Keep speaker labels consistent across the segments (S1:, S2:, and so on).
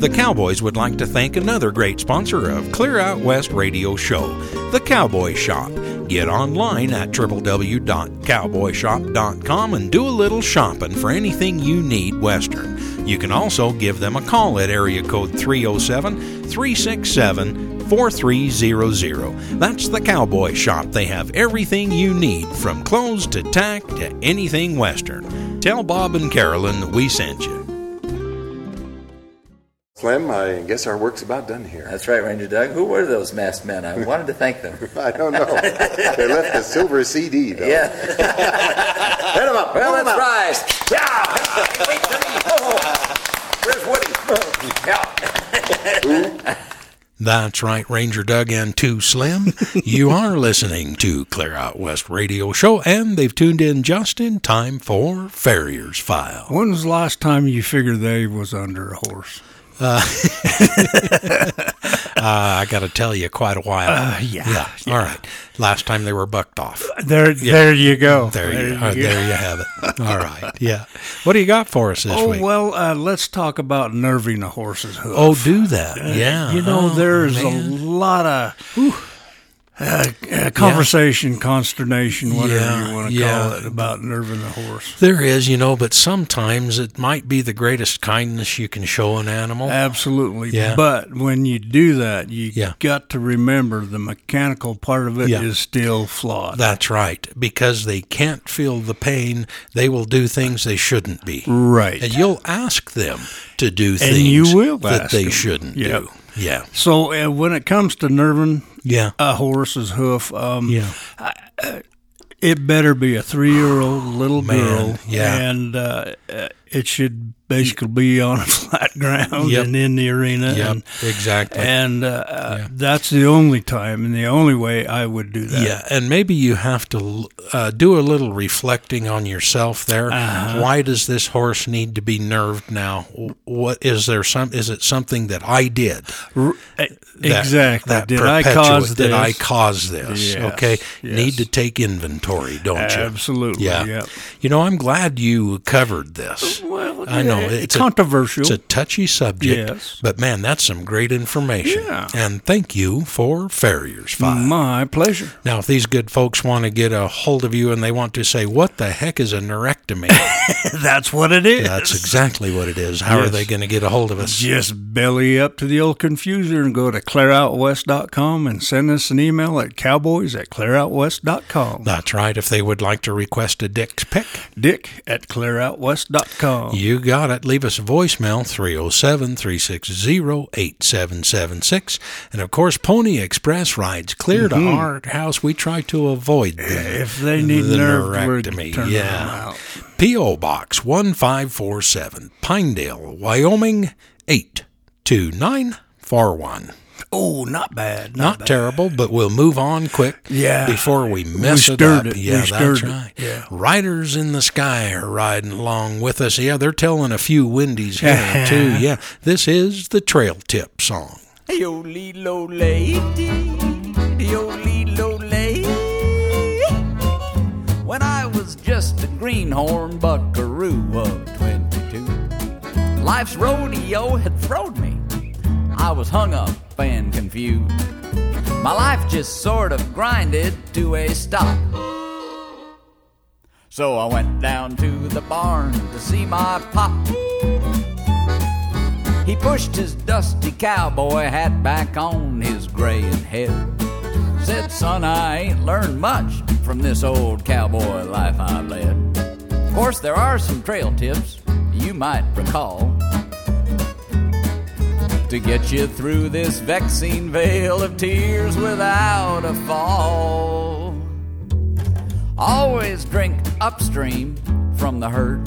S1: The Cowboys would like to thank another great sponsor of Clear Out West Radio Show, The Cowboy Shop. Get online at www.cowboyshop.com and do a little shopping for anything you need Western. You can also give them a call at area code 307-367-4300. That's The Cowboy Shop. They have everything you need, from clothes to tack to anything Western. Tell Bob and Carolyn that we sent you.
S2: Slim, I guess our work's about done here.
S3: That's right, Ranger Doug. Who were those masked men? I wanted to thank them.
S2: I don't know. They left a silver CD, though.
S3: Yeah.
S2: Hit them up.
S3: Well, let's rise. Yeah. Where's Woody? Yeah.
S1: That's right, Ranger Doug and Too Slim. You are listening to Clear Out West Radio Show, and they've tuned in just in time for Farrier's File.
S4: When was the last time you figured they was under a horse?
S1: I got to tell you, quite a while.
S4: Yeah.
S1: All right. Last time they were bucked off.
S4: There you go.
S1: There you have it. All right. Yeah. What do you got for us this week?
S4: Well, let's talk about nerving a horse's hoof.
S1: Oh, do that. Yeah.
S4: There's a lot of conversation, consternation, whatever you want to call it, about nerving the horse.
S1: There is, but sometimes it might be the greatest kindness you can show an animal.
S4: Absolutely.
S1: Yeah.
S4: But when you do that, you got to remember the mechanical part of it is still flawed.
S1: That's right. Because they can't feel the pain, they will do things they shouldn't be.
S4: Right.
S1: And you'll ask them to do things that they shouldn't do. Yeah.
S4: So when it comes to nerving a horse's hoof, it better be a 3-year-old little girl, and it should basically be on a flat ground and in the arena.
S1: Yep, exactly.
S4: And that's the only time and the only way I would do that.
S1: Yeah, and maybe you have to do a little reflecting on yourself there. Why does this horse need to be nerved now? What is there? Is it something that I did?
S4: Exactly. Did I cause this?
S1: Did I cause this?
S4: Yes,
S1: Okay.
S4: yes.
S1: Need to take inventory, don't you?
S4: Absolutely. Yeah.
S1: I'm glad you covered this.
S4: Well,
S1: I know it's
S4: controversial.
S1: It's a touchy subject.
S4: Yes.
S1: But man, that's some great information.
S4: Yeah.
S1: And thank you for Farrier's File.
S4: My pleasure.
S1: Now, if these good folks want to get a hold of you and they want to say, what the heck is a neurectomy?
S4: That's what it is.
S1: That's exactly what it is. How are they going to get a hold of us?
S4: Just belly up to the old confuser and go to clearoutwest.com and send us an email at cowboys@clearoutwest.com.
S1: That's right. If they would like to request a Dick's pick,
S4: Dick@clearoutwest.com.
S1: You got it. Leave us a voicemail, 307-360-8776. And, of course, Pony Express rides clear to our house. We try to avoid
S4: if they need
S1: the
S4: neurectomy.
S1: neurectomy. Yeah. P.O. Box 1547, Pinedale, Wyoming, 82941.
S4: Oh, not bad.
S1: Not terrible, but we'll move on quick before we mess it up. Yeah, that's right.
S4: Yeah.
S1: Riders in the Sky are riding along with us. Yeah, they're telling a few windies here, too. Yeah, this is the Trail Tip song.
S5: Yo-lee-lo lady, yo-lee-lo lady. When I was just a greenhorn buckaroo of 22, life's rodeo had throwed me. I was hung up and confused. My life just sort of grinded to a stop. So I went down to the barn to see my pop. He pushed his dusty cowboy hat back on his graying head. Said, son, I ain't learned much from this old cowboy life I've led. Of course, there are some trail tips you might recall to get you through this vexing vale of tears without a fall. Always drink upstream from the herd.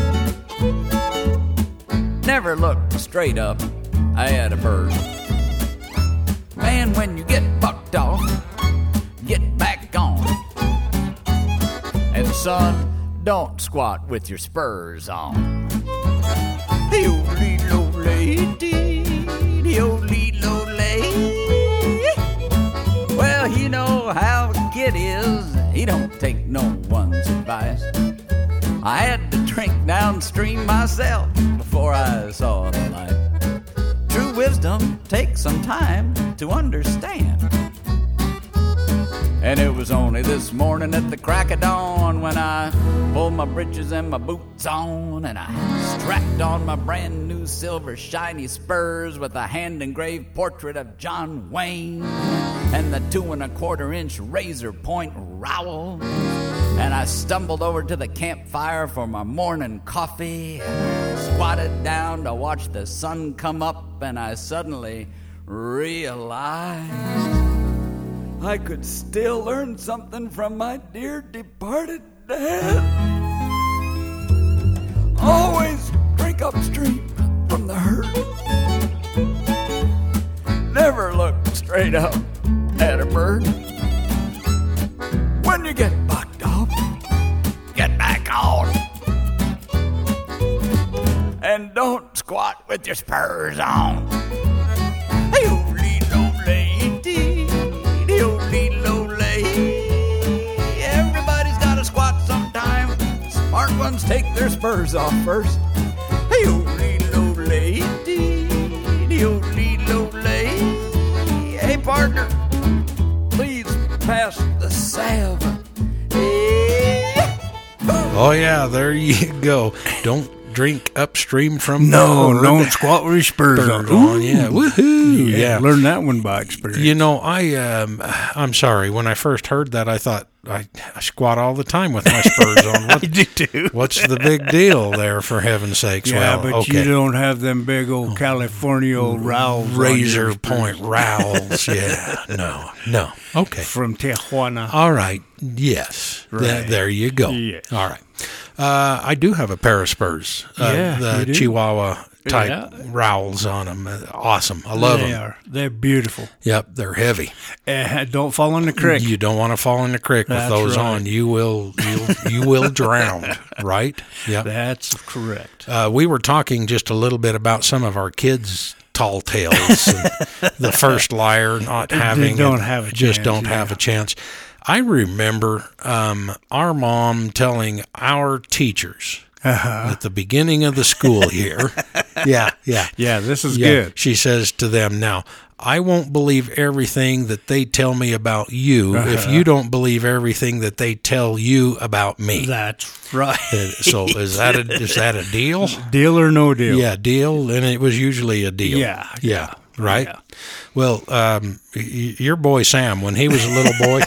S5: Never look straight up at a bird. Man, when you get bucked off, get back on. And son, don't squat with your spurs on. Yo-lee-lo lady, yo-lee-lo lady. Well, you know how a kid is, he don't take no one's advice. I had to drink downstream myself before I saw the light. wisdom takes some time to understand. And it was only this morning at the crack of dawn when I pulled my britches and my boots on, and I strapped on my brand new silver shiny spurs with a hand-engraved portrait of John Wayne and the 2 1/4-inch razor point rowel. And I stumbled over to the campfire for my morning coffee, and I squatted down to watch the sun come up, and I suddenly realized I could still learn something from my dear departed dad. Always drink upstream from the herd. Never look straight up at a bird. When you get bucked off, get back on. And don't squat with your spurs on. Everybody's got to squat sometime. Smart ones take their spurs off first. Hey, partner, please pass the salve.
S1: Oh, yeah, there you go. Don't drink upstream from
S4: No, don't squat with your spurs on.
S1: Yeah, woohoo! Yeah,
S4: learn that one by experience.
S1: You know, I'm sorry. When I first heard that, I thought I squat all the time with my spurs on.
S4: I do too.
S1: What's the big deal there? For heaven's sakes!
S4: Yeah,
S1: well,
S4: but
S1: okay.
S4: you don't have them big old California rowels,
S1: razor point rowels. Yeah, no. Okay,
S4: from Tijuana.
S1: All right. Yes.
S4: Right.
S1: There you go.
S4: Yes.
S1: All right. I do have a pair of spurs. The Chihuahua type rowels on them. Awesome. I love them.
S4: They're beautiful.
S1: Yep, they're heavy.
S4: Don't fall in the creek.
S1: You don't want to fall in the creek with those
S4: right.
S1: on. You will drown, right? Yep.
S4: That's correct.
S1: We were talking just a little bit about some of our kids' tall tales. The first liar not having
S4: don't have a
S1: just
S4: chance,
S1: don't have a chance. I remember our mom telling our teachers at the beginning of the school year. Yeah,
S4: this is good.
S1: She says to them, now, I won't believe everything that they tell me about you if you don't believe everything that they tell you about me.
S4: That's right.
S1: So is that a deal?
S4: Deal or no deal?
S1: Yeah, deal, and it was usually a deal.
S4: Yeah.
S1: Right?
S4: Yeah.
S1: Well, your boy Sam, when he was a little boy,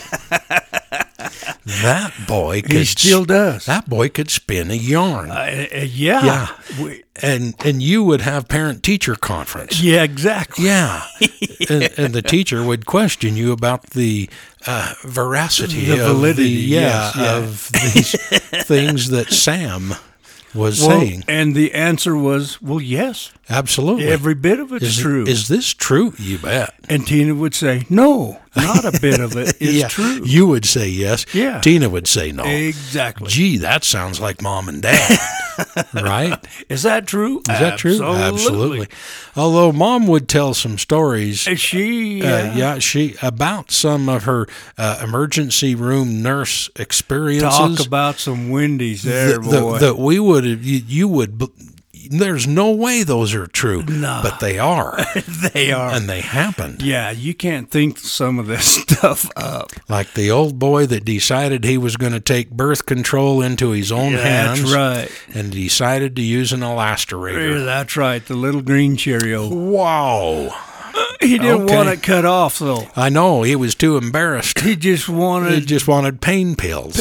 S1: that boy could...
S4: He still does.
S1: That boy could spin a yarn.
S4: Yeah.
S1: And you would have parent-teacher conference.
S4: Yeah, exactly.
S1: Yeah. and the teacher would question you about the veracity,
S4: validity,
S1: of these things that Sam was saying.
S4: And the answer was, well, yes.
S1: Absolutely.
S4: Every bit of it's true.
S1: Is this true? You bet.
S4: And Tina would say, no, not a bit of it is true.
S1: You would say yes.
S4: Yeah.
S1: Tina would say no.
S4: Exactly.
S1: Gee, that sounds like Mom and Dad. Right?
S4: Is that true?
S1: Is that true? Absolutely. Although Mom would tell some stories.
S4: She
S1: about some of her emergency room nurse experiences.
S4: Talk about some Wendy's there, boy.
S1: That we would have, you would. There's no way those are true.
S4: No.
S1: But they are.
S4: They are.
S1: And they happened.
S4: Yeah, you can't think some of this stuff up.
S1: Like the old boy that decided he was going to take birth control into his own hands.
S4: That's right.
S1: And decided to use an elasterator.
S4: That's right, the little green Cheerio.
S1: Wow.
S4: He didn't want it cut off, though.
S1: I know. He was too embarrassed.
S4: He just wanted
S1: pain pills.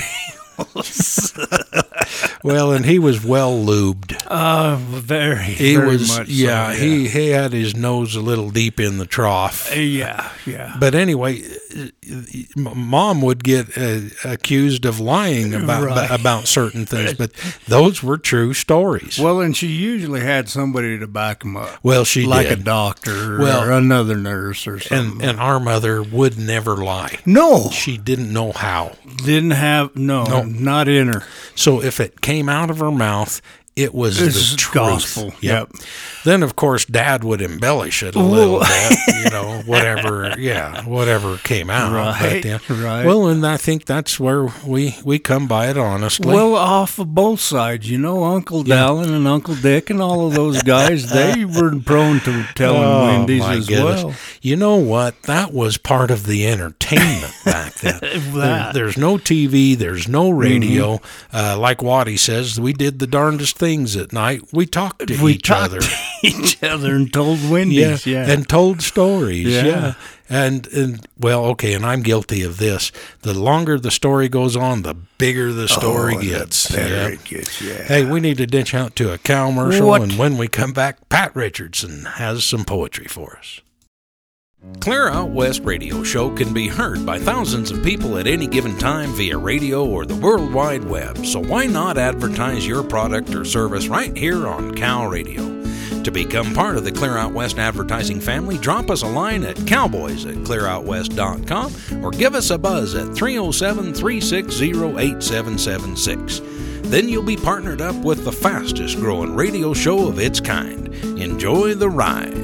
S1: Well, and he was well lubed. Very much. Yeah, so, he had his nose a little deep in the trough.
S4: Yeah.
S1: But anyway, Mom would get accused of lying about certain things, but those were true stories.
S4: Well, and she usually had somebody to back them up.
S1: Well, she
S4: like
S1: did.
S4: A doctor or another nurse or something.
S1: And our mother would never lie.
S4: No,
S1: she didn't know how.
S4: Didn't have not in her.
S1: So if it came out of her mouth, it was the truth.
S4: Gospel. Yep.
S1: Then, of course, Dad would embellish it a little bit, whatever came out.
S4: Right,
S1: but,
S4: right.
S1: Well, and I think that's where we come by it honestly.
S4: Well, off of both sides, Uncle Dallin and Uncle Dick and all of those guys, they were prone to telling Wendy's as well.
S1: You know what? That was part of the entertainment back then. There's no TV, there's no radio. Like Waddy says, we did the darndest things at night. We talked to each other.
S4: And told Wendy's,
S1: and told stories, And well, okay, and I'm guilty of this. The longer the story goes on, the bigger the story gets.
S4: The better it gets,
S1: Hey, we need to ditch out to a commercial, and when we come back, Pat Richardson has some poetry for us. Clear Out West radio show can be heard by thousands of people at any given time via radio or the World Wide Web, so why not advertise your product or service right here on Cal Radio? To become part of the Clear Out West advertising family, drop us a line at cowboys@clearoutwest.com or give us a buzz at 307-360-8776. Then you'll be partnered up with the fastest growing radio show of its kind. Enjoy the ride.